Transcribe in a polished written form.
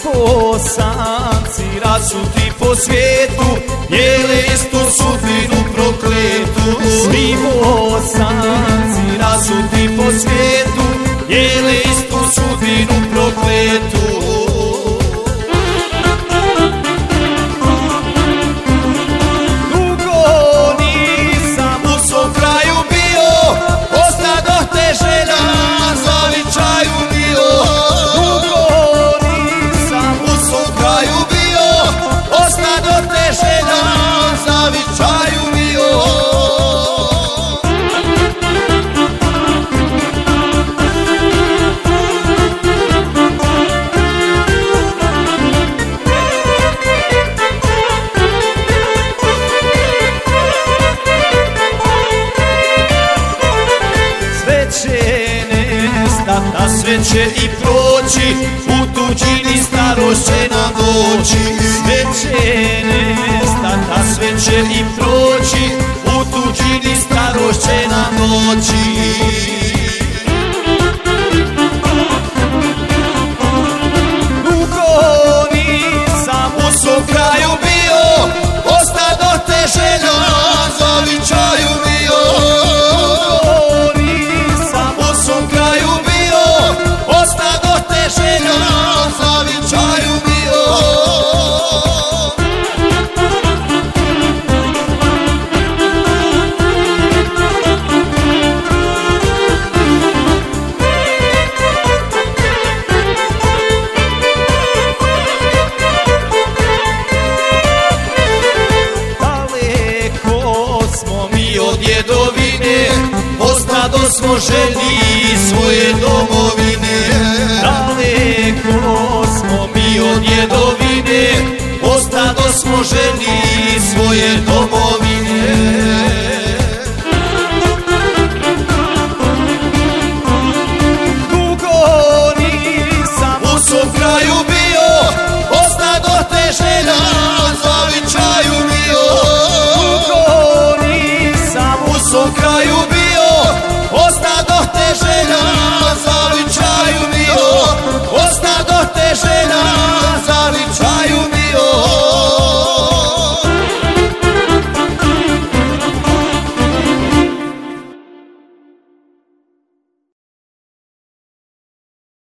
Bosanci rasuti po svijetu, dijele istu sudbinu prokletu. Svi Bosanci rasuti po svijetu, dijele istu sudbinu prokletu. Dugo nisam u svom kraju bio, ostadoh te želja zavičaju bio. Ostadoh te želja zavičaju bio. Sve će nestat, a sve će i proći, u tuđini starost će nam doći. Sve će nestat, a sve će i proći, u tuđini starost će nam doći. Dugo nisam u svom kraju bio, ostadoh te želja zavičaju bio. Dugo nisam u svom kraju bio, ostadoh te želja zavičaju bio. Daleko smo mi od djedovine, ostado smo željni